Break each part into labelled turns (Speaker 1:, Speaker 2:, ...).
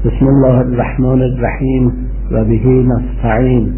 Speaker 1: بسم الله الرحمن الرحیم و به نستعین.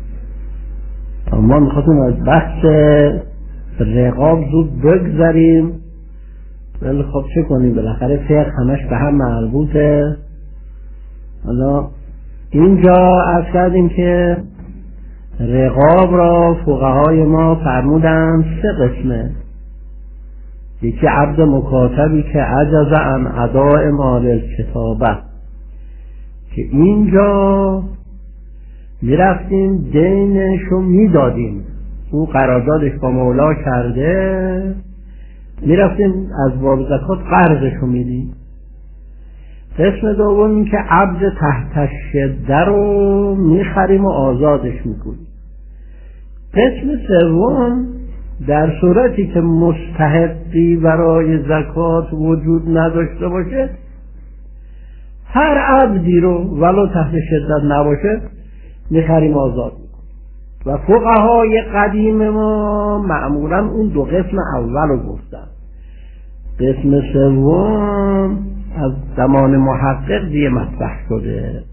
Speaker 1: ما میخواستیم از بحث رقاب زود بگذریم، ولی خب چه کنیم، بالاخره فقه همش به هم مربوطه. حالا اینجا عرض کردیم که رقاب را فقهای ما فرمودن سه قسمه. یکی عبد مکاتبی که عجز عن اداء مال الکتابه، که اینجا میرفتیم دینشو میدادیم، او قراردادش با مولا کرده، میرفتیم از باب زکات قرضشو میدیم. قسم دوم این که عبد تحت شده رو میخریم و آزادش میکنیم. قسم سوم در صورتی که مستحقی برای زکات وجود نداشته باشه، هر عبدی رو ولو تحت شدت نباشه میخریم آزاد میکنیم. و فقهای قدیم ما معمولا اون دو قسم اول رو گفتن. قسم سوم از زمان محقق دیگه مطرح شده.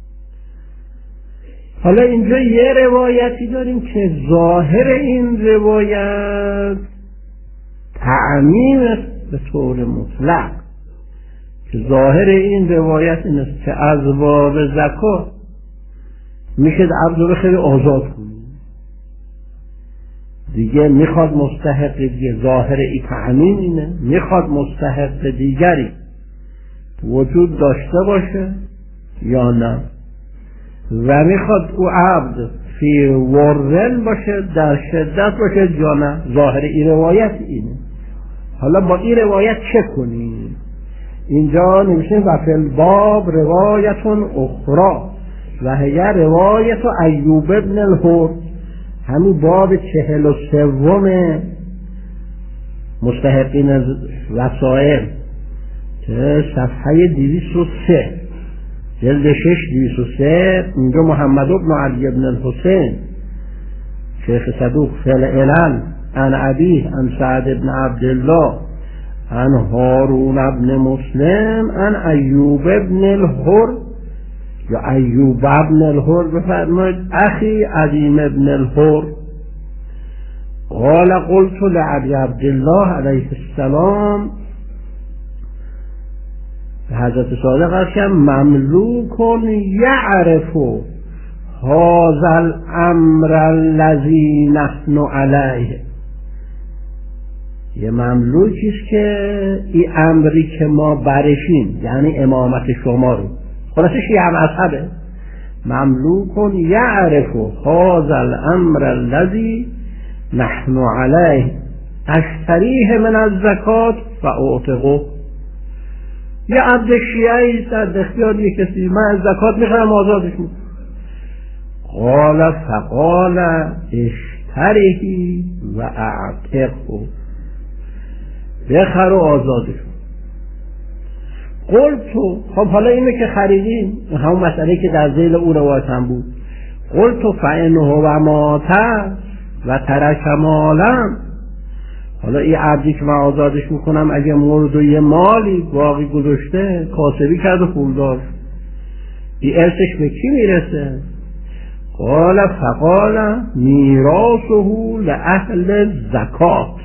Speaker 1: حالا اینجا یه روایتی داریم که ظاهر این روایت تعمیم به طور مطلق، که ظاهر این روایت این است که از باب زکات میشه عبد رو خیلی آزاد کنیم دیگه. میخواد مستحق دیگه، ظاهر این تعمیم اینه، میخواد مستحق دیگری وجود داشته باشه یا نه، و میخواد او عبد فی ورن باشه، در شدت باشه یا نه. ظاهر این روایت اینه. حالا با این روایت چه کنیم؟ اینجا نمیشه و فی الباب روایتون اخرى و هی روایت ایوب ابن الحر، همین باب 43 مستحقین وسائل که صفحه 203 جلد 6 203. اینجا محمد ابن علی ابن الحسین شیخ صدوق فعلا عن ابیه عن سعد ابن عبدالله عن هارون ابن مسلم عن ایوب ابن الحر یا ایوب ابن الحر بفرمایید اخی عظیم ابن الحر قال قلت لعبی عبدالله علیه السلام، حضرت صادق هست که مملوک یعرف هذا الامر الذی نحن علیه، یه مملوکیست که این امری که ما برشیم، یعنی امامت شما رو، خلاصش یه مذهبه، مملوک یعرف هذا الامر الذی نحن علیه اشتریه من الزکات و اعتقه. یه عبد شیعی در اختیار یه کسی، من از زکات میخوام آزادش میکنم. قال فقال اشتریه و اعتقه، بخر و آزادش. قلتو، خب حالا اینه که خریدیم، همون مسئله که در ذیل او روایت هم بود. قلتو فانه و ماته و ترک مالم، حالا این عبدی که من آزادش میکنم اگه مرد و یه مالی باقی گذاشته، کاسبی کرد و پول داشت، این ارثش به کی میرسه؟ قال فقال میراثه لأهل زکات،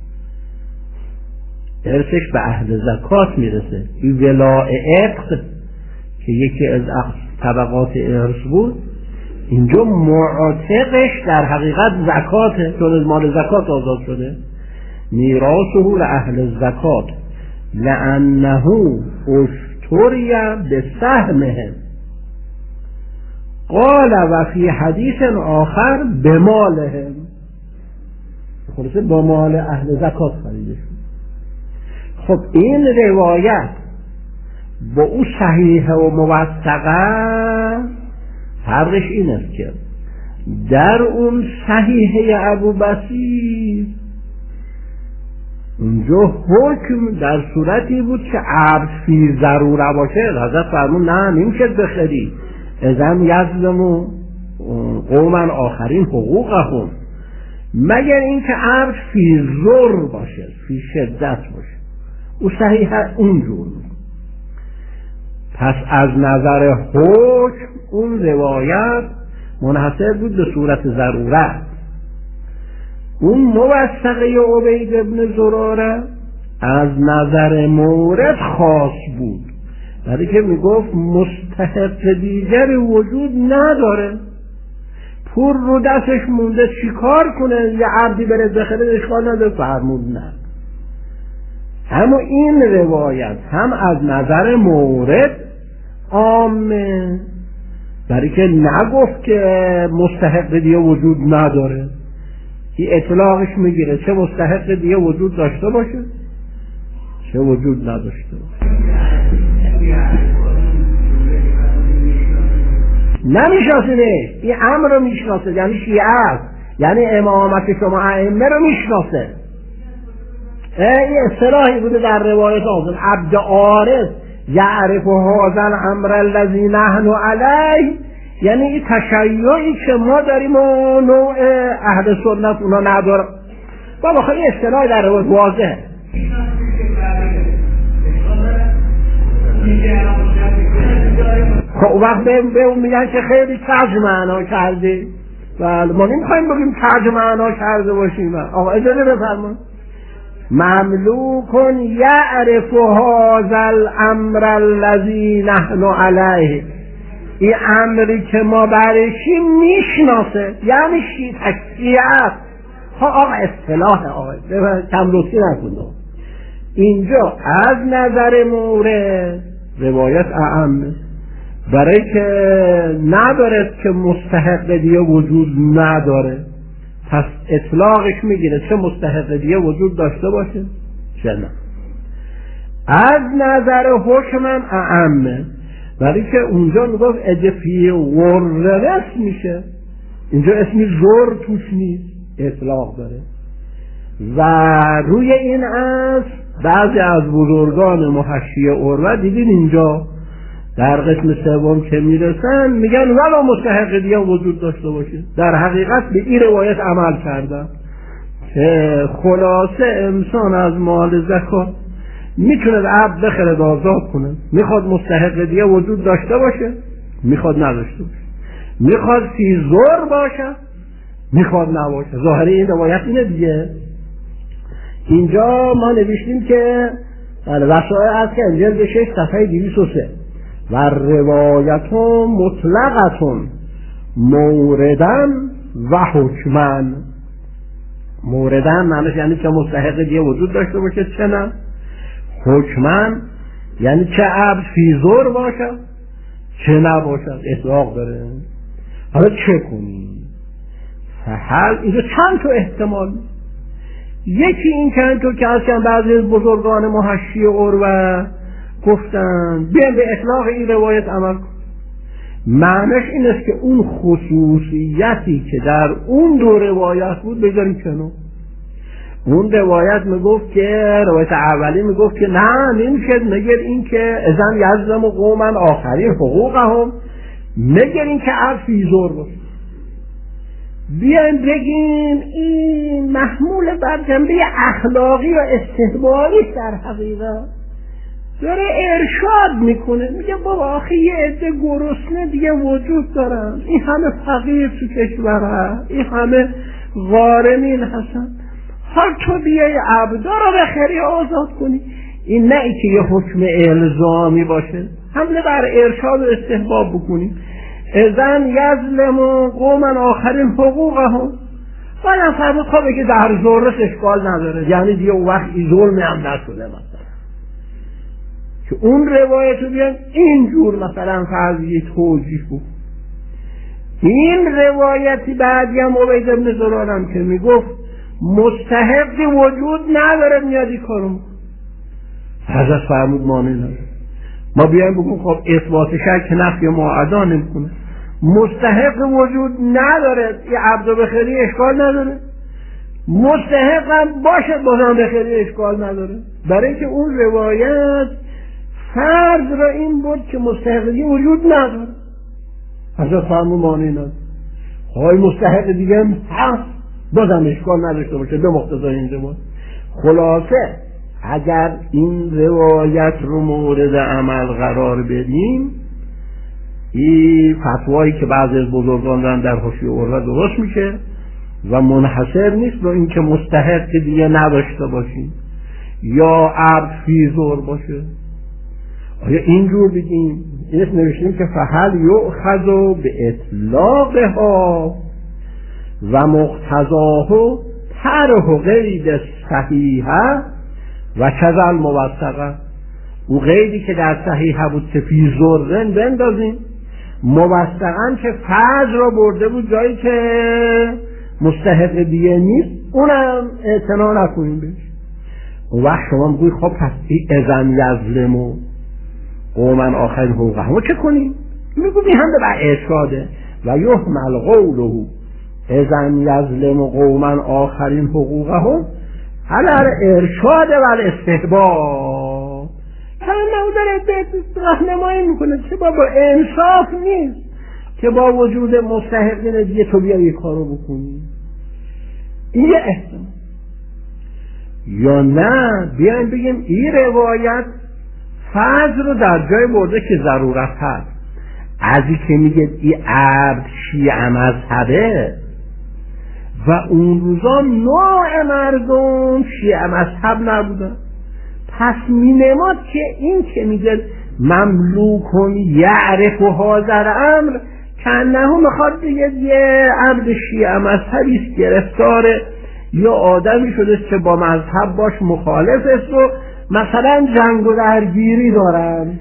Speaker 1: ارثش به اهل زکات میرسه. این ولاء عقد که یکی از طبقات ارث بود، اینجا معتقش در حقیقت زکاته، چون از مال زکات آزاد شده. میراثه لأهل زکات لأنه اشتری بسهمهم. قال و فی حدیث آخر بمالهم، خلاصه با مال اهل زکات خریده شد. خب این روایت با او صحیحه و موثقه، فرقش این است که در اون صحیحه ابو بصیر اونجا حکم در صورتی بود که عبد فی ضروره باشه. حضرت فرمون نه نمیشه بخری، اذن یظلم قوما آخرین حقوقهم، مگر اینکه عبد فی ضر باشه، فی شدت باشه. او صحیح اونجور. پس از نظر حکم اون روایت منحصر بود به صورت ضرورت. اون موثقه عبید ابن زراره از نظر مورد خاص بود، برای که میگفت مستحق دیگر وجود نداره، پول رو دستش مونده چیکار کنه، یه عبدی بره بخره اشکال نداره، فرمود نه. اما این روایت هم از نظر مورد عامه، برای که نگفت که مستحق دیگه وجود نداره، این اطلاقش میگیره چه مستحق دیگه وجود داشته باشه چه وجود نداشته باشه. نمیشناسه، این امر رو میشناسه، یعنی شیعه است، یعنی امامت شما ائمه رو میشناسه. این اصطلاحی بوده در روایت آزم، عبد عارف یعرف هذا الامر الذی نحن علیه، یعنی این تشیعی که ما داریم و نوع اهل سنت اونا نداره. بابا خیلی اصطلاحی در روایت واضحه. خب وقت به اون میگن که خیلی کج معنا کرده. بله ما نمیخوایم بگیم کج معنا کرده باشیم. آقا اجازه بفرمایید. مملوکن یعرف هذا الامر الذی نحن علیه، این امری که ما برشیم میشناسه، یعنی شیعه. خب آقا اصطلاح آقا کم لطفی نکنه. اینجا از نظر مورد روایت اعمه، برای که نداره که مستحق دیگه وجود نداره، پس اطلاقش میگیره چه مستحق دیگه وجود داشته باشه چه نه. از نظر حکمم اعمه، برای که اونجا میگفت اجفی وررس میشه، اینجا اسمی زور توش نیست، اطلاق داره. و روی این از بعضی از بزرگان محشی عروه دیدین اینجا در قسم سوم که میرسن میگن ولا مستحق دیگه وجود داشته باشه. در حقیقت به این روایت عمل کردن که خلاصه انسان از مال زکات میتونه عبد بخره آزاد کنه، میخواد مستحق دیگه وجود داشته باشه میخواد نداشته باشه، میخواد فی زور باشه میخواد نباشه. ظاهر این روایت اینه دیگه. اینجا ما نوشتیم که وسائل هست که انجیل 6 صفحه 203 و روایتون مطلقتون موردن و حکمن. موردن معنیش یعنی که مستحق دیگه وجود داشته باشه چه نه. حکمن یعنی چه عبد فی زور باشه چه نباشه، اطلاق داره. حالا چه کنی؟ فحل اینجا چند تا احتمال. یکی این که اینطور که هستن بعضی از بزرگان محشی عروه گفتن بیان به اطلاق این روایت عمل کن. معنیش این است که اون خصوصیتی که در اون دو روایت بود بذاریم کنار. اون روایت میگفت که روایت اولی میگفت که نه نمیشه، مگر این که اذن یزلم قوما آخرین حقوقهم، مگر این که عرفی زور بود. بیایم بگیم این محمول بر جنبه اخلاقی و استحبابی در حقیقت داره ارشاد میکنه، میگه بابا آخه یه عده گرسنه دیگه وجود دارن، این همه فقیر تو کشور هست، این همه غارمین هستن، حال تو بیای عبدا رو بخری آزاد کنی. این نه ای که یه حکم الزامی باشه، حمله بر ارشاد و استحباب بکنیم. اذن یظلم قوما آخرین حقوقهم، باید فرمود خوابه که در ذرش اشکال نداره، یعنی دیگه اون وقت این ظلمی هم نشده مثلا که اون روایت رو بیان اینجور مثلا فرضی توجیه بود. این روایتی بعدی هم عبید ابن زرارم که میگفت مستحقی وجود نداره میادی کارم، حضرت فرمود مانع نداره. ما بیایم بگیم خب اثبات شک نفی معادا نمیکنه، مستحق وجود نداره، یه عبد بخری اشکال نداره، مستحق هم باشه بازم بخری اشکال نداره، برای که اون روایت فرض را این بود که مستحقی وجود نداره. حضرت فرمود مانع نداره. های مستحق دیگه هم هست بازم اشکال نداشته باشه به مقتضای این روایت. خلاصه اگر این روایت رو مورد عمل قرار بدیم، این فتوایی که بعضی از بزرگان دارن در حاشیه عروه درست میشه و منحصر نیست به این که مستحق دیگه نداشته باشیم یا عبد فی زور باشه. آیا اینجور بگیم؟ اینش نوشتیم که فهل یؤخذ به اطلاقها و مقتضاه طرح قید صحیحه و کذا الموثقه. او قیدی که در صحیحه بود که فی زورن بندازیم، موثقا که فرض را برده بود جایی که مستحق دیگه نیست اونم اعتنا نکنیم بهش. اون وقت شما میگوی خب پس اذن یظلموا قوما آخرین حقوقهم چه کنیم؟ میگوی هم بر ارشاده و یحمل قوله اذن یظلموا قوما آخرین حقوقهم علی ارشاد و الاستحباب. همه داره راهنمایی میکنه که با انصاف نیست که با وجود مستحقین دیگه تو بیا یک کارو بکنی. این یه احتمال. یا نه بیایم بگیم این روایت فرض رو در جای برده که ضرورت هست. ازی که میگه این عبد شیعه مذهبه و اون روزا نوع مردم شیعه مذهب نبودن، پس مینماد که این که میگه مملوکون یعرف و حاضر امر کنه میخواد بگه یه عبد شیعه مذهبی است گرفتاره یا آدمی شده که با مذهب باش مخالف است و مثلا جنگ و درگیری دارن،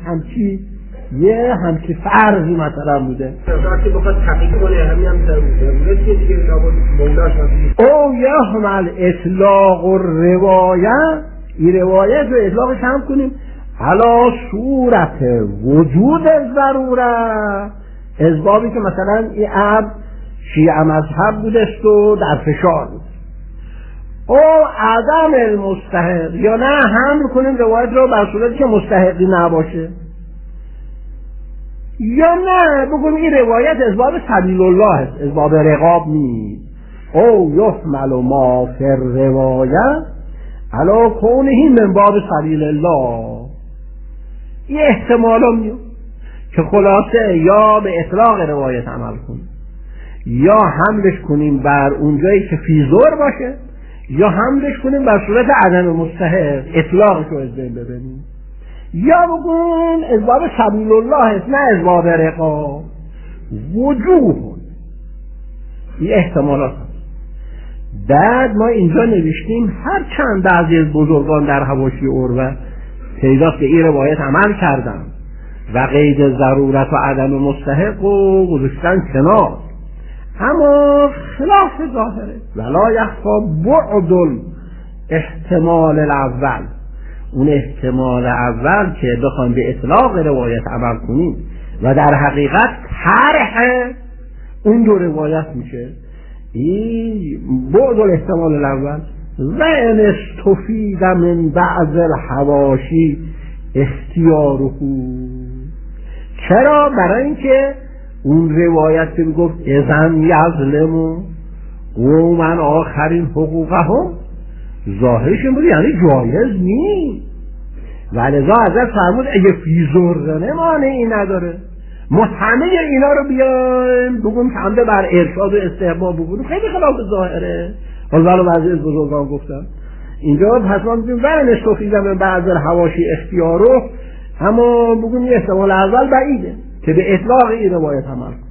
Speaker 1: همچی فرضی مثلا بوده.
Speaker 2: وقتی بخواد تحقیق کنه همین هم ضرورت که دیگه مولاش
Speaker 1: او یحمل اطلاق الروایت، این روایت رو اطلاقش هم کنیم علا صورت وجود ضرورت، اسبابی که مثلا این عبد شیعه مذهب بودست و در فشار بود، او عدم المستحق، یا نه حمل کنیم روایت رو بر صورتی که مستحقی نباشه، یا نه بگویم این روایت اسباب سبیل الله است، اسباب رقاب نیست. او یحمل ما فی الروایت علا کونه من باب سبیل الله. این احتمالا میاد که خلاصه یا به اطلاق روایت عمل کنیم یا حملش کنیم بر اونجایی که فی زور باشه یا حملش کنیم بر صورت عدم مستحق، اطلاقش رو از بین ببریم، یا بگون اسباب سبیل الله است نه اسباب رقاب. وجوه این احتمالات هست. بعد ما اینجا نوشتیم هر چند بعضی از بزرگان در حواشی عروه پیداست که این روایت عمل کردن و قید ضرورت و عدم مستحق و گذاشتن کنار، اما خلاف ظاهره ولا یخفی بعد احتمال الاول. اون احتمال اول که بخوام به اطلاق روایت عمل کنیم و در حقیقت طرح اون دو روایت میشه، این بعد الاحتمال الاول. و ان استفید من بعض الحواشی اختیاره. چرا؟ برای اینکه اون روایت که میگفت اذن یظلموا قوما آخرین حقوقهم ظاهرش این بود یعنی جایز نیست، ولذا حضرت فرمود اگه فی زرنه مانعی نداره. ما همه اینا رو بیایم بگم که حمله بر ارشاد و استحباب بگم خیلی خلاف ظاهره. حالا بعضی از بزرگان گفتن اینجا پس ما میگیم ورن استفیدم بعض الحواشی اختیاره، اما بگم یه احتمال اول بعیده که به اطلاق این روایت عمل کن.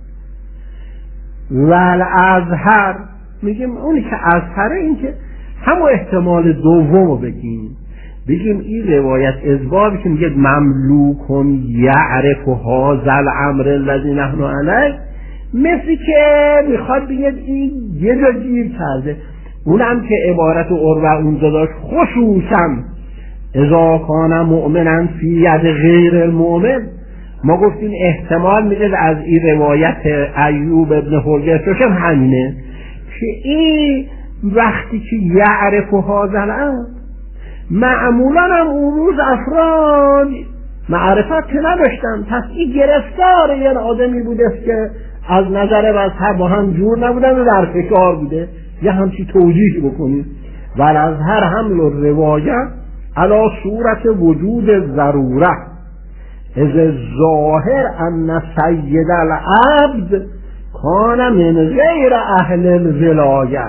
Speaker 1: والازهر میگیم اونی که ازهره این که همون احتمال دوم رو بگیم این روایت اسبابی که میگه مملوکون یعرف هذا الامر الذی نحن علیه، مثل که میخواد بگه این یه جا گیر کرده. اونم که عبارت عروه اونجا داشت خصوصا اذا کان مؤمنا فی ید غیر المؤمن، ما گفتیم احتمال میده از این روایت ایوب ابن حجر هم همینه که این وقتی که یعرف هذا الامر معمولا هم اون روز افراد معرفت که نداشتن، پس این گرفتار یه آدمی بوده که از نظر مذهب با هم جور نبودن و در فشار بوده، یه همچی توجیه بکنید. ولی از هر حمل و روایت علی صورت وجود ضروره از ظاهر ان سید العبد کان من غیر اهل الولایه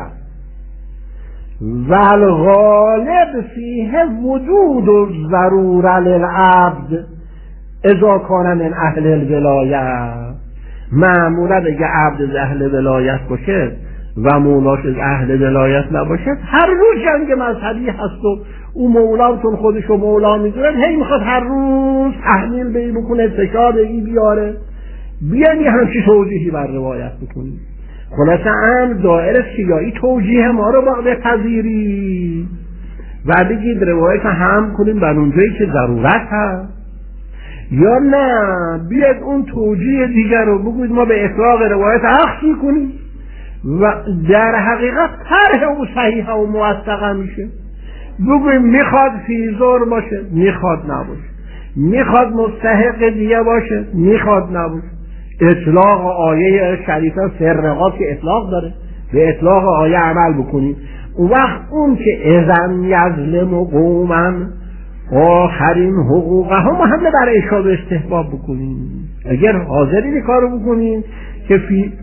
Speaker 1: و الغالب فیه وجود الضروره للعبد اذا کان من اهل الولایه. معمولا اگه عبد از اهل ولایت باشه و مولاش از اهل ولایت نباشه، هر روز جنگ مذهبی هست و اون مولاتون خودشو مولا میدونه، هی میخواد هر روز تحمیل بی بکنه، فشار بی بیاره. بیان یه همچی توجیهی بر روایت بکنی. خلاصه امر دائره سیایی توجیه ما رو با بپذیری و بگید روایت هم کنیم بر اونجایی که ضرورت هست، یا نه بیاد اون توجیه دیگر رو بگوید ما به اطلاق روایت عکس میکنیم و در حقیقت طرح او صحیحه و موثقه میشه. بگویم میخواد فیزور باشه، میخواد نباشه، میخواد مستحق دیگه باشه، میخواد نباشه. اطلاق آیه شریفه فرقات که اطلاق داره، به اطلاق آیه عمل بکنیم. اون وقت اون که اذن یظلم قوما آخرین حقوقه هم همه برای اشاره استحباب بکنیم. اگر حاضرین کارو بکنیم که فی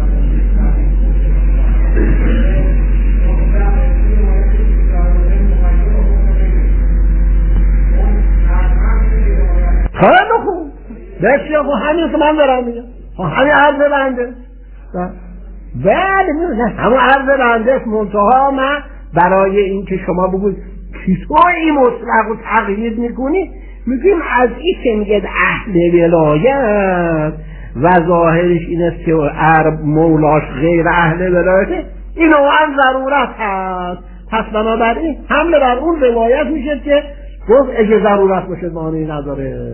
Speaker 1: خیلی خوب، بسیار خوب، همین که من دارم میگم، همین عرض بنده، بله همون عرض بنده است. منتها من برای این که شما بگوید چطور این مطلق رو تقیید میکنی، میگیم از این که میگه اهل ولایت و ظاهرش این است که عرب مولاش غیر اهل ولایته، این هم ضرورت هست. پس بنابراین حمله بر اون روایت میشه که گفت اگه ضرورت باشه معنی نداره.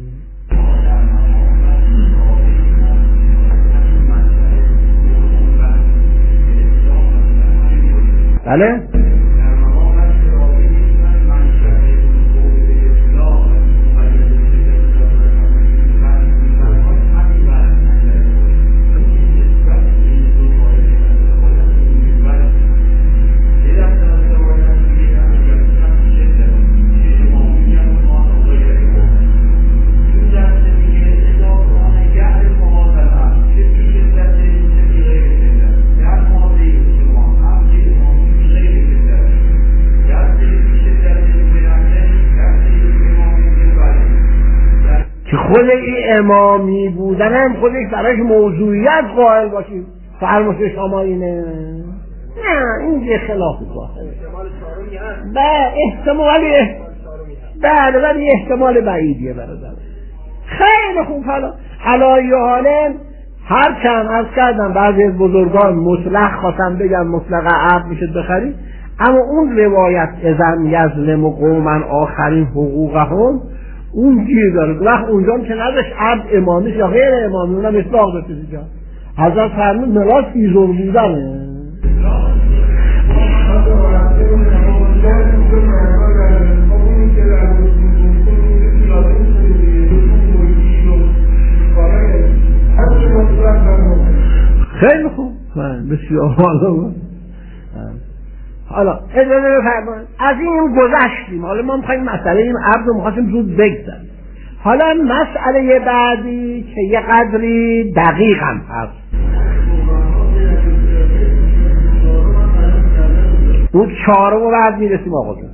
Speaker 1: بله خود این امامی بودن هم خودش براش موضوعیت قائل باشیم. فرموش شما اینه نه این یه خلاف ظاهره. بله ولی احتمال بعیدیه برادر. خیلی خوب. حالا علایه حاله هر چند از کردم بعضی از بزرگان مطلق خواستم بگم مطلق عبد میشه بخرید، اما اون روایت اذن یظلم قوما آخرین حقوقهم اون گیر داره. وقت اونجا که نداشت عبد امامیش یا غیر امامی اونم اطلاق بشه دیگه. حضرت فرمود ملاس فیزور بودنه. خیلی خوب بسیار حالا اجازه بفرمایید از این گذشتیم. حالا ما میخوایم مسئله این عبد رو میخواستیم زود بگذاریم. حالا مسئله بعدی که یه قدری دقیق هم هست، اون چهارم رو بعد میرسیم آقا جون.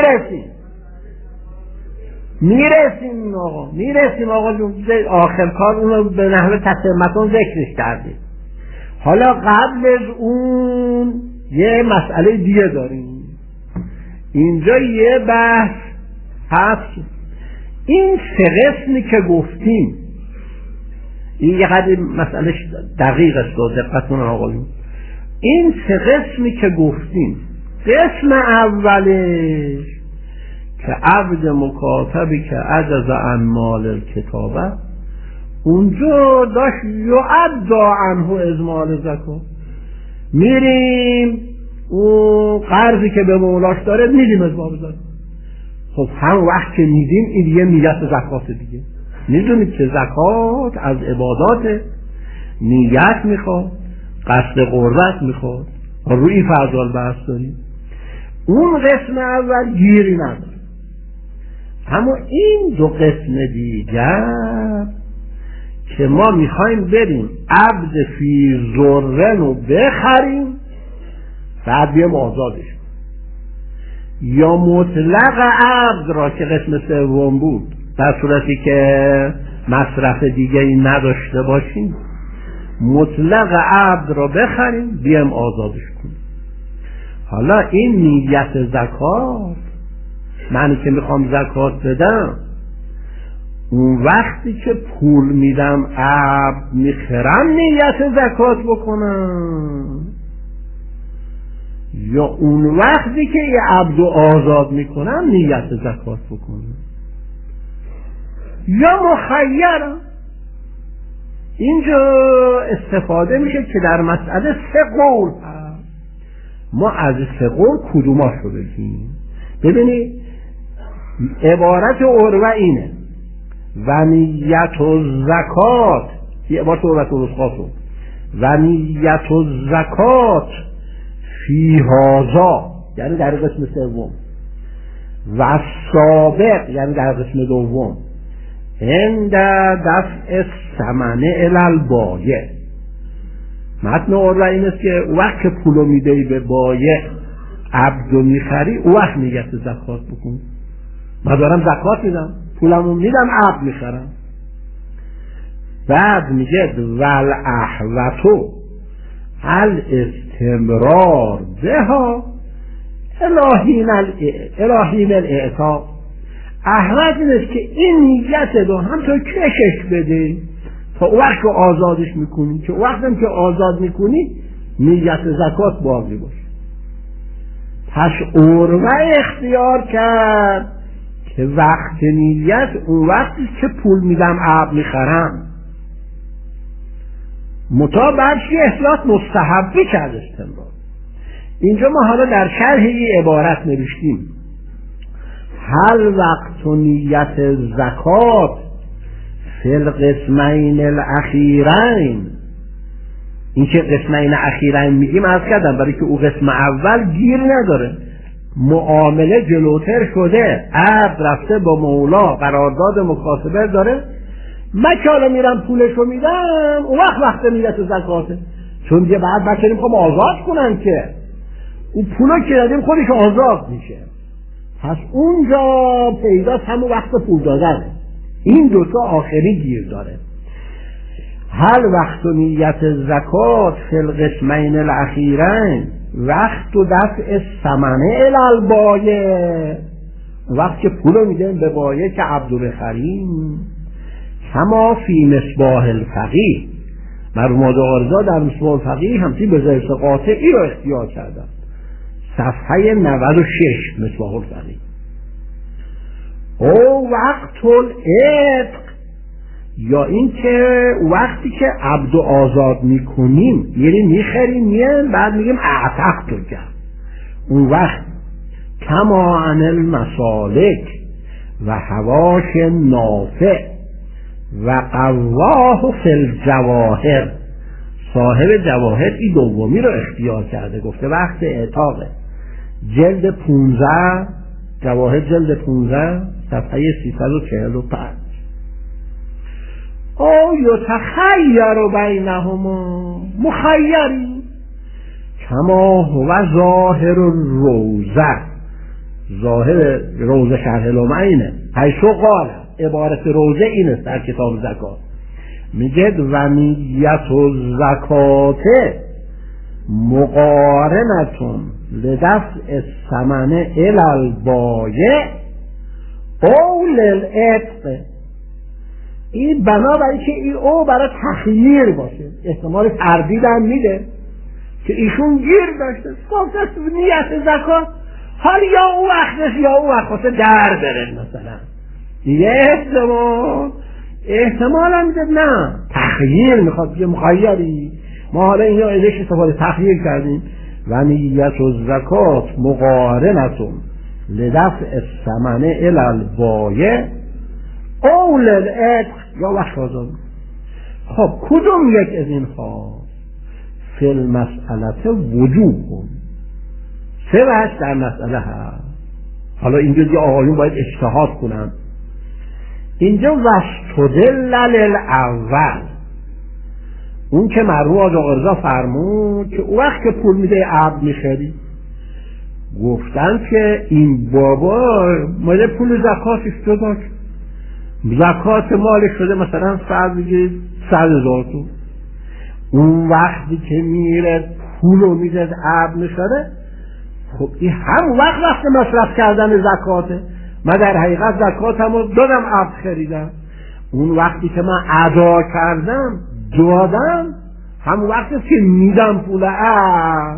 Speaker 1: میرسیم آقا جون. آخر کار اون رو به نحوه تتمتون ذکرش کردیم. حالا قبل از اون یه مسئله دیگه داریم. اینجا یه بحث هست. این سه قسمی که گفتیم، این یه قدر مسئله دقیق است و دقت کنن آقا. این سه قسمی که گفتیم، قسم اولش که عبد مکاتبی که عجز عن مال الکتابه، اونجا داشت یعدا عنه از مال زکات. میریم اون قرضی که به مولاش داره میدیم از باب زکات. خب هم وقت که میدیم این دیگه نیت زکات دیگه. میدونید که زکات از عبادات نیت میخواد، قصد قربت میخواد. روی فرضال بحث داریم. اون قسم اول گیری نداره. اما این دو قسم دیگر که ما میخوایم بریم عبد فی ذرن رو بخریم بعد بیام آزادش کنیم، یا مطلق عبد را که قسم سوم بود در صورتی که مصرف دیگری نداشته باشیم مطلق عبد را بخریم بیام آزادش کنیم. حالا این نیت زکات، معنی که میخوام زکات بدم اون وقتی که پول میدم عبد میخرم نیت زکات بکنم، یا اون وقتی که یه عبد آزاد میکنم نیت زکات بکنم، یا مخیرم. اینجا استفاده میشه که در مسئله سه قول هست، ما از سه قول کدوماش رو بگیم. ببینید عبارت عروه اینه و نیت الزکات، یه عبارت عروه الوثقی و نیت الزکات فی هذا یعنی در قسم سوم و سابق یعنی در قسم دوم عند دفع الثمن الی البایع. متن عروه این است که وقت که پولو میدهی به بایع عبدو میخری او وقت نیت زکات بکن. من دارم زکات میدم، پولمو میدم، عبد میخرم. بعد میگه والاحوطو الاستمرار بها الهین الاعتاق. احوط این است که این نیت رو همطور کشش بده تا وقت که آزادش میکنی، که وقتم که آزاد میکنی نیت زکات باقی باشه. پس عروه اختیار کرد که وقت نیت اون وقتی که پول میدم عبد میخرم، مطابقش یه احتیاط مستحبی کرد استمرار. اینجا ما حالا در شرح یه عبارت نوشتیم هل وقت نیت زکات فی القسمین الاخیرین. این که قسمین اخیرین میگیم عرض کردم برای که او قسم اول گیر نداره، معامله جلوتر شده، عبد رفته با مولا قرارداد مکاسبه داره، من که حالا میرم پولشو میدم اون وقت نیت زکاته، چون دیگه بعد بچه نمیخوام آزاد کنن که اون پولو که دادیم خودش آزاد میشه. پس اونجا پیداست همون وقت پول دادنه. این دوتا آخری گیر داره. هل وقت نیت زکات فی القسمین الاخیرین وقت و دفع ثمنه الی البایع، وقت که پولو میدیم به بایع که عبدو بخریم. کما فی مصباح الفقیه، مرحوم آرزا در مصباح الفقیه همچنین به ذریعه قاطعی رو اختیار کردن، صفحه 96 مصباح الفقیه. او وقت العتق، یا این که وقتی که عبدو آزاد میکنیم یعنی میخریم میان بعد میگیم اعتق تو کرد، اون وقت کما عن المسالک و هواش نافع و قواه فی الجواهر. صاحب جواهر این دومی رو اختیار کرده، گفته وقت اعتاقه. جلد 15 جواهر جلد 15 صفحه 345. او یتخیر بینهما، مخیری کما هو ظاهر الروزه. ظاهر روزه شرح لمعینه حیث قال، عبارت روزه این است در کتاب زکات، میگه و نیت الزکات مقارنتون لدفع الثمن الی البایع او للعتق. این بنابراین که این او برای تخییر باشه، احتمال تردید هم میده که ایشون گیر داشته گفته نیت زکات حال یا او وقتش یا او وقت خواسته در بره مثلا، یه احتمال هم میده نه تخییر میخواد بگه مخیری. ما حالا اینجا ازش استفاده تخییر کردیم و نیت الزکات مقارنتون لدفع الثمن الی البایع او للعتق، یا وقت آزاد. خب کدوم یک از اینها؟ فی المسئله وجوب، سه وجه در مسئله هست. حالا اینجا دیگه آقایون باید اجتهاد کنن. اینجا واستدل للاول، اون که مرحوم آقا رضا فرمود که اون وقت که پول میده عبد میخری، گفتن که این بابا ماده پول زکاتش جدا، زکات مالش شده مثلا فرض بگید 100,000 تومان، اون وقتی که میره پولو میده عبد میخره، خب این هم وقت مصرف کردن زکاته. من در حقیقت زکاتمو دادم عبد خریدم، اون وقتی که من ادا کردم دادم هم وقتی که میدم پول عبد.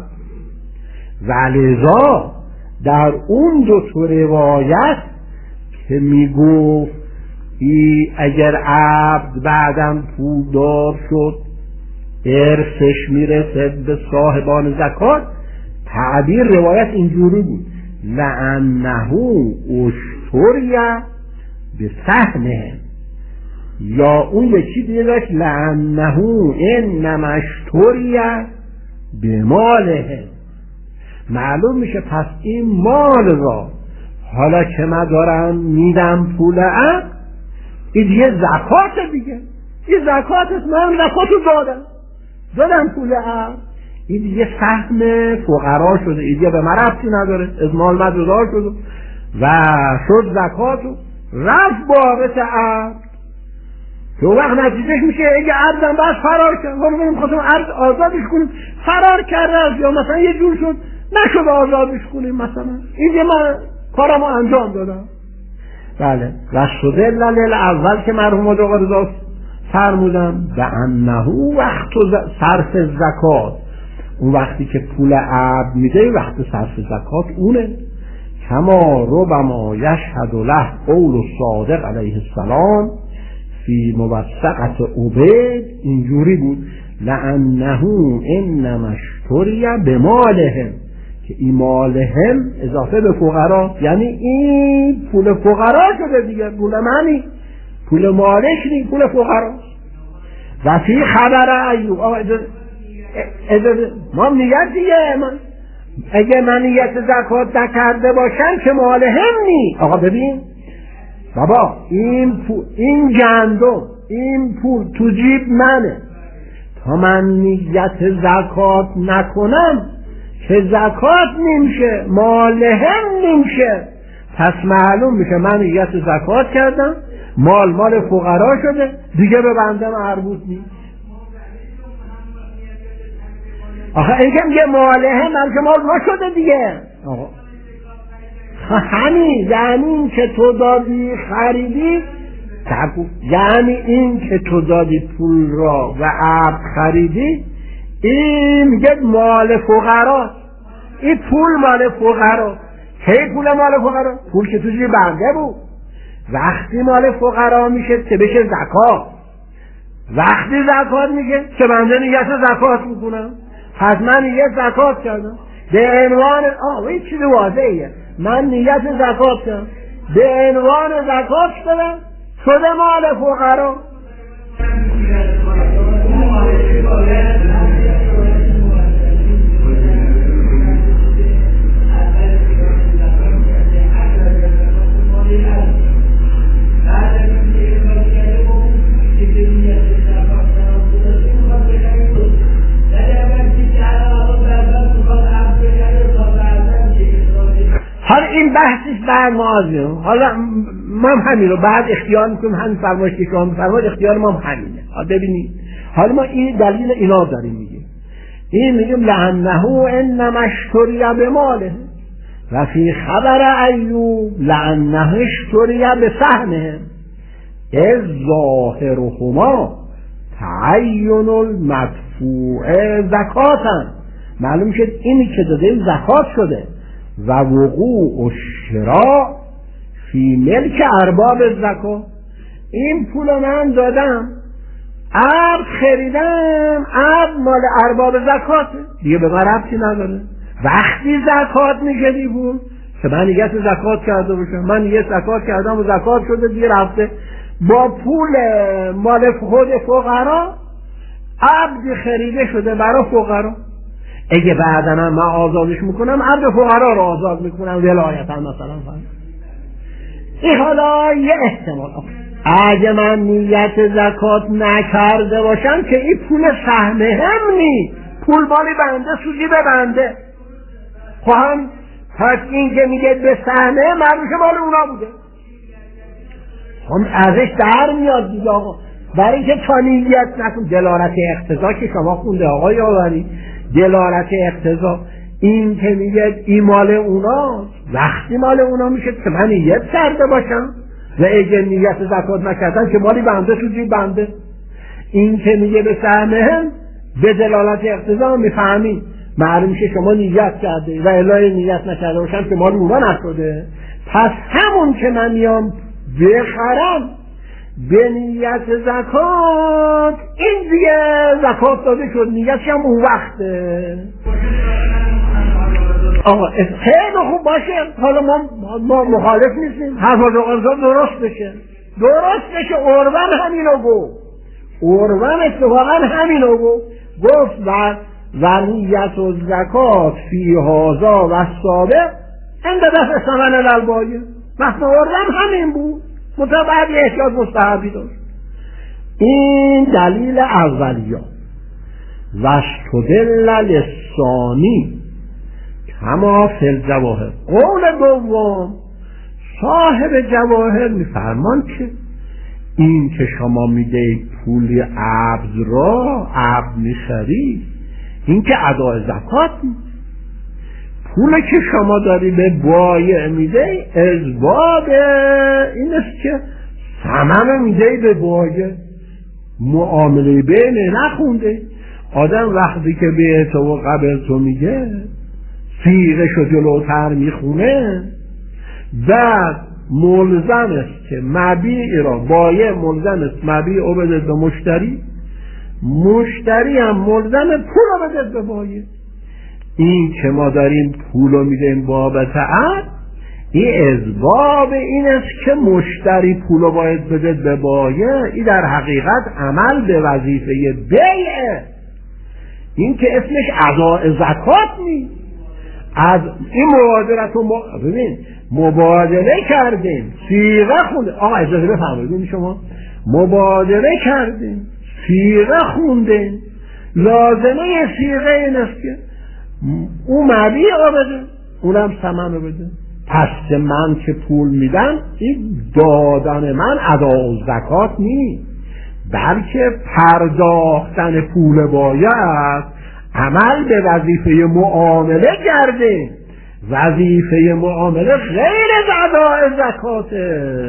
Speaker 1: ولذا در اون دو تا روایت که میگفت اگر عبد بعدم پولدار شد ارثش میرسد به صاحبان زکات، تعبیر روایت اینجوری بود لعنه اشتریه به سهمه، یا اون یکی دیگه داشت لعنه انما اشتریه به ماله. معلوم میشه پس این مال را حالا که من دارم میدم پول عبد، این دیگه زکات دیگه، این زکاتت، من زکاتو دادم پول عبد، این دیگه سهم فقرا شده، این دیگه به من ربطی نداره، از مال من جدا شده و شد زکاتو رفت بابت عبد. که وقت نتیجهش میشه اگه عبدم باید فرار کرد، ما میگیم خواستم عبد آزادش کنیم، فرار کرده یا مثلا یه جور شد نشد آزادش کنیم مثلا، این دیگه من کارمو انجام دادم. بله واستدل للاول که مرحوم آقا رضا فرمودن به انه وقت صرف زکات، اون وقتی که پول عبد میده وقت صرف زکات اونه. کما ربما یشهد له قول صادق علیه السلام فی موثقت عبید، اینجوری بود لعنه انما اشتری به مالهم، که این مالهم اضافه به فقرا، یعنی این پول فقرا شده دیگه، پول منی، پول مالش نی، پول فقرا. و فی خبر ایوب، ما نیت دیگه، اگه من نیت زکات نکرده باشم که مالهم نی. آقا ببین بابا این گندم، این پول تو جیب منه، تا من نیت زکات نکنم که زکات نمیشه، مالهم نمیشه. پس معلوم میشه من نیت زکات کردم، مال فقرا شده دیگه، به بنده مربوط نیست. آخه این که میگه مالهم که مال ما شده دیگه. آقا همین یعنی این که تو دادی خریدی، یعنی این که تو دادی پول را و عبد خریدی، این میگه مال فقرا، این پول مال فقرا. کی پول مال فقرا؟ پول که تو جیب بنده بود. وقتی مال فقرا میشه که بشه زکات، وقتی زکات میگه که بنده نیت زکات میکنم، پس من نیت زکات کردم به عنوان این چیز واضحیه، من نیت زکات کردم به عنوان زکات شدم، شده مال فقرا. حالا این بحثش بعد مازه، حالا ما همین رو بعد اختیار میکنیم، همین فرمایش که شما فرمایید اختیار ما همینه. حالا ببینید، حالا ما این دلیل اینا داریم میگیم، این میگیم لعنه انما اشتری به ماله و فی خبر ایوب لعنه اشتری به سهمه از ظاهرهما تعین المدفوع زکاتا. معلوم شد اینی که داده زکات شده و وقوع الشراء فی ملک ارباب الزکات. این پول من دادم، عبد خریدم، عبد مال ارباب زکات دیگه، به من ربطی نداره. وقتی زکات میشه پول که من نیت زکات کرده باشم، من نیت زکات کردم و زکات شده دیگه، رفته با پول مال خود فقرا، عبد خریده شده برای فقرا. اگه بعدا من آزادش میکنم عبد فقرا رو آزاد میکنم ولایتا مثلا این حالا یه احتمال. اگه من نیت زکات نکرده باشم که این پول سهمه هم نی، پول مالی بنده، سودی به بنده. خواهم پس این که میگه به سهمه مرموش مال اونا بوده، هم ازش در میاد دیگه آقا. برای اینکه تا نیت نکن دلالت اقتضا که شما خونده آقای آوری، دلالت اقتضا این که میگه این مال اونا، وقتی مال اونا میشه که من نیت کرده باشم و اگه نیت زکات نکردن که مالی بنده سودی بنده. این که میگه به سهمه به دلالت اقتضا میفهمی معلوم میشه شما نیت کرده و الا نیت نکرده باشم که مال اونا نشده. پس همون که من میام بخرم به نیت زکات این دیگه زکات داده شد، نیتش هم اون وقته. آقا خیلی خوب باشه، حالا ما مخالف نیستیم، حرف آقا درست بشه، درست بشه. اروان همینو گفت و نیت و زکات فی هازا و سابق عند دفع ثمن الالبایه. مثل اروان همین بود، متبعد احتیاط مستحبی داشت. این دلیل اولیه. و استدل للثانی کما فی الجواهر. قول دوم صاحب جواهر میفرمان که این که شما میده پول عبد را عبد میخری، این که ادای زکات نیست. پولی که شما داری به بایع میده ازباب این است که ثمن میده به بایع، معامله بینه نخونده. آدم وقتی که به تو و قبل تو میگه سیغه شو جلوتر میخونه، بعد ملزم است که مبیع را، بایع ملزم است مبیع رو بده به مشتری، مشتری هم ملزم پول رو بده به بایع. این که ما داریم پول رو میدیم بابت عقد، این ازباب این است که مشتری پول رو باید بده به بایع. این در حقیقت عمل به وظیفه بیعه، این که اسمش اداء زکات نیست. از این مبادرت رو ببین مبادره کردیم، صیغه خونده. آقا اجازه بفرمایید، شما مبادره کردیم، صیغه خونده، لازمه صیغه این است که اون مبیع رو بده، اونم ثمن رو بده. پس من که پول میدم این دادن من اداء زکات نیست، بلکه پرداختن پول بایع عمل به وظیفه معامله کرده. وظیفه معامله غیر از اداء زکاته.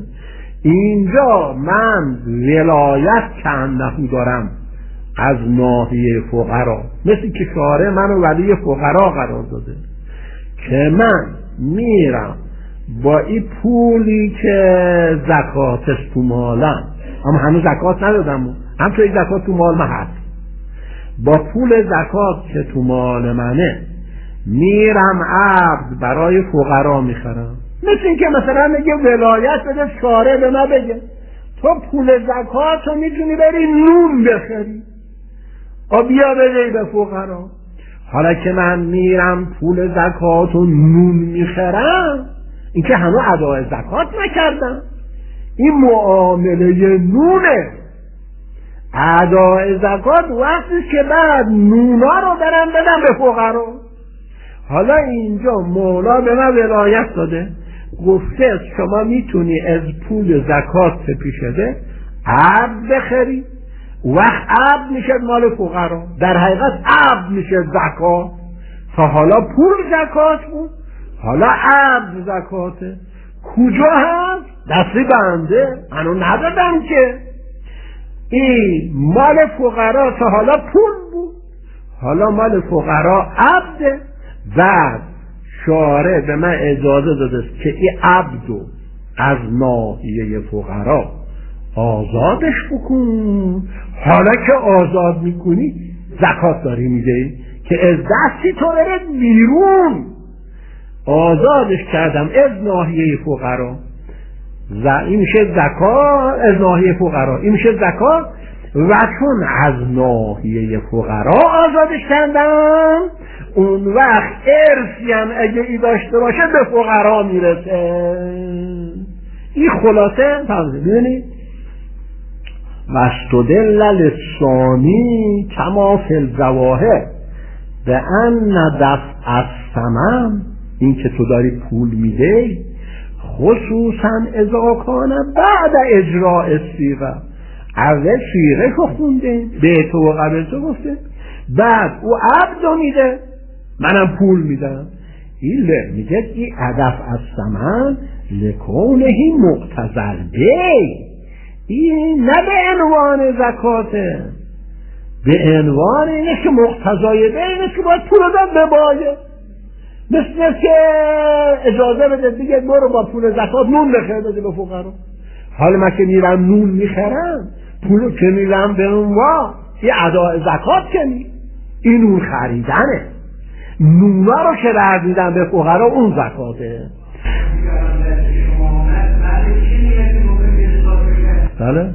Speaker 1: اینجا من ولایت کأنه دارم از ناحیه فقرا، مثل که شارع منو ولی فقرا قرار داده که من میرم با این پولی که زکاتش تو مالم، اما هنوز زکات ندادم، هم توی زکات تو مال من هست، با پول زکات که تو مال منه میرم عبد برای فقرا میخرم. مثل این که مثلا میگه ولایت بده شارع به من بگه تو پول زکات رو میتونی بری نون بخری، بیا بده به فقرا. حالا که من میرم پول زکات و نون میخرم، این که هنوز اداء زکات نکردم، این معامله نونه. اداء زکات وقتی که بعد نونا رو برم بدم به فقرا. حالا اینجا مولا به من ولایت داده، گفته شما میتونی از پول زکات پیشده عبد بخری، وقت عبد میشه مال فقرا، در حقیقت عبد میشه زکات. تا حالا پول زکات بود، حالا عبد زکاته. کجا هست؟ دستی بنده، منو ندادم که. این مال فقرا تا حالا پول بود، حالا مال فقرا عبده. بعد شارع به من اجازه داده که این عبدو از ناحیه فقرا آزادش بکن. حالا که آزاد میکنی زکات داری میده که از دستی تو برد بیرون. آزادش کردم از ناحیه فقرا، این میشه زکات. از ناحیه فقرا این میشه زکات. و چون از ناحیه فقرا آزادش کردم، اون وقت ارثی هم اگه ای داشته باشه به فقرا میرسه. این خلاصه تمام. ببینید واستدل للثانی کما فی الظواهر بأن دفع الثمن، این که تو داری پول میده خصوصا اذا کان بعد اجراء الصیغه، اول صیغه رو خونده به تو و قبل تو گفته، بعد او عبدو میده منم پول میدم. این میگه این هدف از ثمن لکونهی مقتضی بی، این نه به عنوان زکاته، به عنوان اینه که مقتضای بی اینه که باید پول داد به بایه. مثل که اجازه بده دیگه برو با پول زکات نون بخیر بده به فقرا. حالا من که میرم نون میخرم، پولو که میرم به اونوا یه اداء زکات که این نون خریدنه، نونا رو که بردیدن به فقرا اون زکاته. بله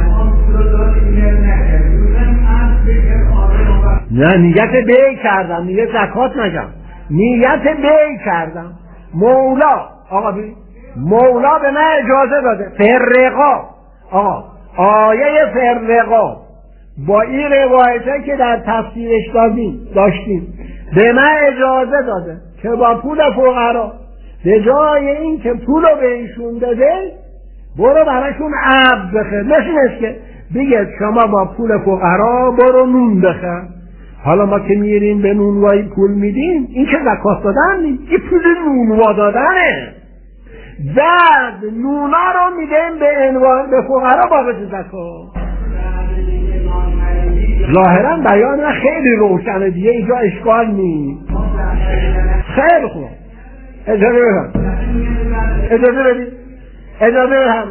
Speaker 1: نه نیت بی کردم، نیت زکات نگم، نیت بی کردم. مولا آقا بی مولا به من اجازه داده، فرقا آقا آیه فرقا با این روایته که در تفسیرش داشتیم به من اجازه داده که با پول فقرا به جای این که پولو به ایشون داده برو براشون عبد بخیر. مثل که بگه شما با پول فقرا برو نون بخیر. حالا ما که میریم به نونوایی پول میدیم، این که زکات دادن نیست، این پول نونوا دادنه. بعد نونا رو میدیم به عنوان به فقرا بابت زکات. ظاهرا بیان خیلی روشنه دیگه، اینجا اشکال نیست. خیلی خوب اجازه بدم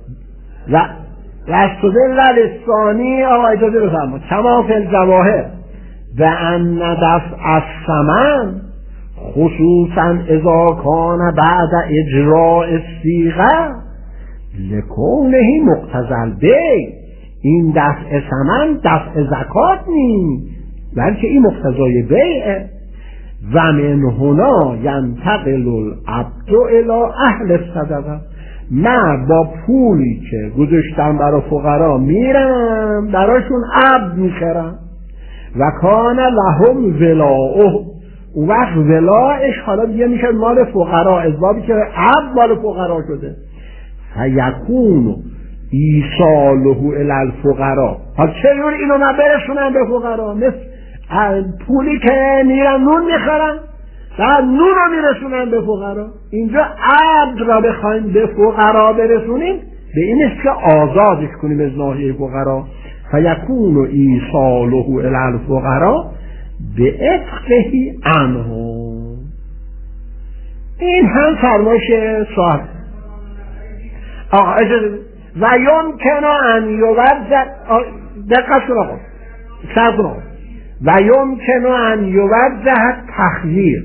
Speaker 1: واستدل للثانی آقا اجازه بفرما کما فی الظواهر بأن دفع الثمن خصوصا اذا کان بعد اجراء الصیغه لکونه مقتضی البیع. این دفع ثمن دفع زکات نیست بلکه این مقتضای بیعه. و من هنا ینتقل العبد الی اهل الصدقه، من با پولی که گذاشتم برای فقرا میرم براشون عبد میخرم. و کان لهم ولاؤه، اون وقت ولایش حالا دیگه میشه مال فقرا، از بابی که عبد مال فقرا شده. فیکون ایصاله الی الفقرا، حالا چجور اینو من برسونم به فقرا؟ مثل پولی که میرن نون میخورن بعد نون رو میرسونن به فقرا. اینجا عبد را بخوایم به فقرا برسونیم به این است که آزادش کنیم از ناحیه فقرا. فیکون ایصاله الی الفقرا بعتقه عنهم. این هم فرمایش صاحب آقا اجازه و یمکن ان یوزع، دقت کن صبر کن، و یمکن ان یوزع تخییر.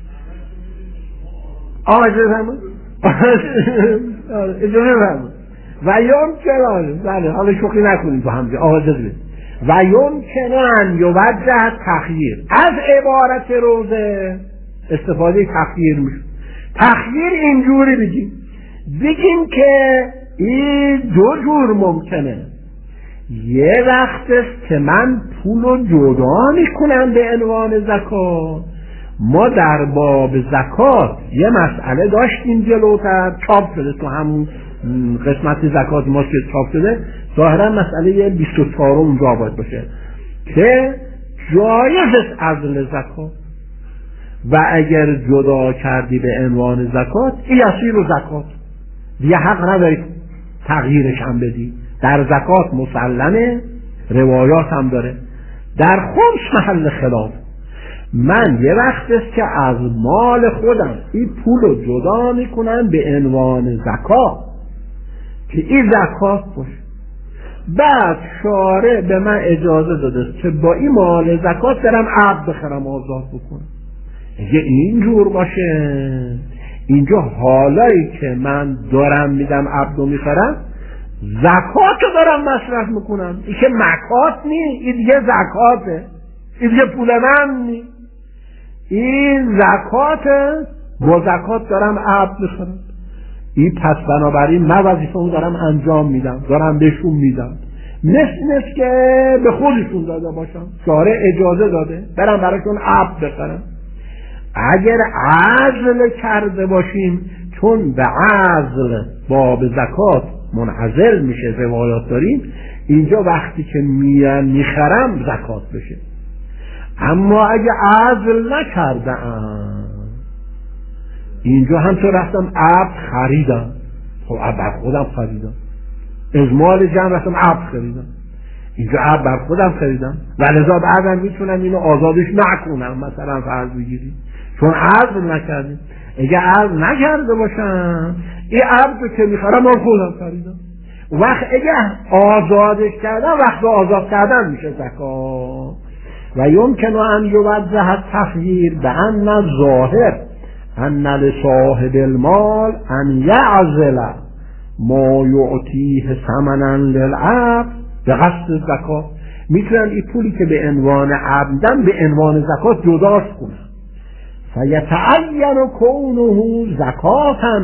Speaker 1: آقا اجازه فرمایید و یمکن، بله حالا شوخی نکنید با هم. آقا اجازه و یمکن ان یوزع تخییر، از عبارت روزه استفاده تخییر میشه. تخییر اینجوری بگیم که این دو جور ممکنه. یه وقت است که من پولو جدا میکنم به عنوان زکات. ما در باب زکات یه مسئله داشتیم جلوتر، چاپ شده تو همون قسمت زکات ما که چاپ شده، ظاهرا مسئله 24 اونجا باید باشه که جایز است عزل زکات و اگر جدا کردی به عنوان زکات یصیر زکات، دیگه حق نداری تغییرش هم بدی. در زکات مسلمه، روایات هم داره. در خمس محل خلاف. من یه وقت است که از مال خودم این پولو جدا میکنم به عنوان زکات که این زکات باشه. بعد شارع به من اجازه داده که با این مال زکات برم عبد بخرم آزاد بکنم. اگه اینجور باشه اینجا حالایی که من دارم میدم عبدو میخرم زکات رو دارم مصرف میکنم، این که مکات نی، این دیگه زکاته، این دیگه پول من نی، این زکاته، با زکات دارم عبد میخرم. این پس بنابراین من وظیفه‌مو دارم انجام میدم، دارم بهشون میدم، مثل که به خودشون داده باشم، شارع اجازه داده برم براشون عبد بخرم. اگر عزل کرده باشیم، چون به عزل باب زکات منعزل میشه، روایات داریم اینجا وقتی که میخرم زکات بشه. اما اگه عزل نکردم، اینجا هم تو رفتم عبد خریدم، خب عبد خودم خریدم، از مال جمع رفتم عبد خریدم، اینجا عبد بر خودم خریدم و لذا بعدم میتونم اینو آزادش نکنم، مثلا فرض بگیریم چون عبد نکردیم. اگه عبد نکرده باشم، این عبد که میخرم من خودم خریدم. وقت اگه آزادش کردم، وقت آزاد کردن میشه زکات. و یمکن ان یوضح التخییر بان ظاهر ان لصاحب المال ان یعزل ما یعطیه ثمنا للعبد به قصد زکات. میتونن این پولی که به عنوان عبدن به عنوان زکات جداش کنن، فیتعین کونه زکاتا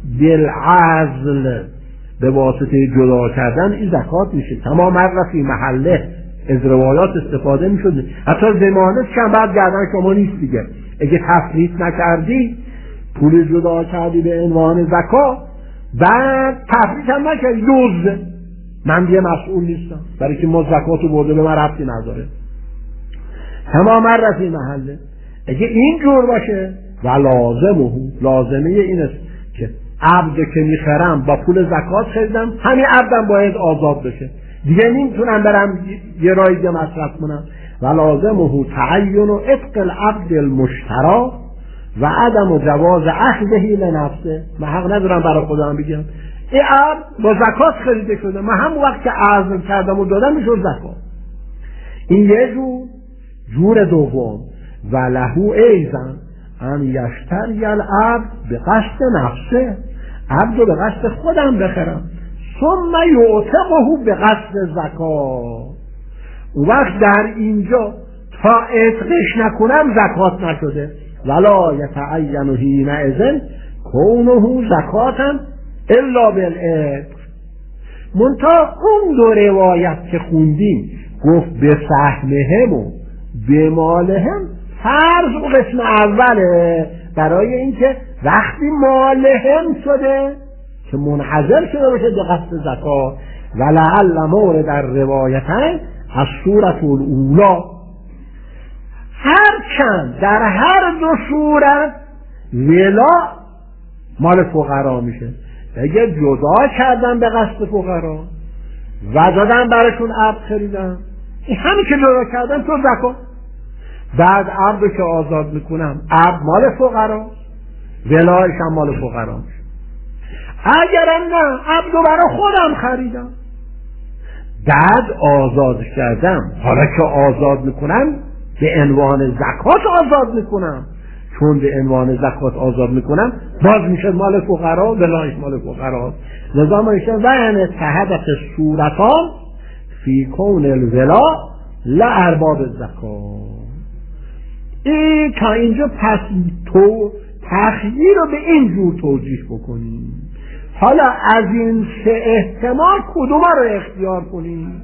Speaker 1: بالعزل، به واسطه جدا کردن این زکات میشه. تمام فی محله، از روایات استفاده میشده. حتی زمانه چند بعد گردن شما نیست دیگه، اگه تفریط نکردی پول جدا کردی به عنوان زکات، بعد تفریط هم نکردی دزده، من دیگه مسئول نیستم، برای که ما زکاتو برده به من ربطی نداره. تمام فی محله. اگه این جور باشه و لازمه این است که عبد که میخرم با پول زکات خریدم، همین عبدم باید آزاد بشه، دیگه نمیتونم برم یه رای دیگه مصرف کنم. و لازمه تعین عتق العبد المشترى و عدم جواز اخذه لنفسه. من حق ندارم برای خودم بگم این عبد با زکات خریده شده، من هم وقت که عزل کردم و دادم میشد زکات. این یه جور دوم. و لهو ایزن ان یشتری العبد به قصد نفسه، عبد رو به قصد خودم بخرم، ثم یعتقه به قصد زکات. اون وقت در اینجا تا عتقش نکنم زکات نشده. ولا یتعین حینئذ کونه زکاتا الا بالعتق. منتها اون دو روایت که خوندیم گفت به سهمهم و به مالهم، فرض و قسم اوله برای اینکه وقتی مالهم شده که منحضر شده باشه به قصد زکات. و لعل مورد در روایتن از صورت الاولا، هرچند در هر دو صورت ولا مال فقرا میشه. اگه جدا کردم به قصد فقرا و دادم براشون عبد خریدم، این همین که جدا کردم تو زکات. بعد عبد که آزاد میکنم، عبد مال فقرا، ولایش هم مال فقرا میشه. اگرم نه، عبد رو برای خودم خریدم، بعد آزاد کردم، حالا که آزاد میکنم به عنوان زکات آزاد میکنم، چون به عنوان زکات آزاد میکنم باز میشه مال فقرا، ولایش مال فقرا. لذا ما میشه و یعنی تحدث صورتان فی کون الولا لارباب الزکات. این تا اینجا پس تو تخییر رو به این جور توجیه بکنیم. حالا از این سه احتمال کدوم رو اختیار کنیم؟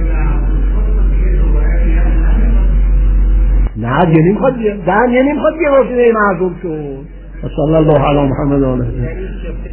Speaker 1: نه یه نیم خواد یه واسطه معذوب شد. صلی الله علی محمد و آله.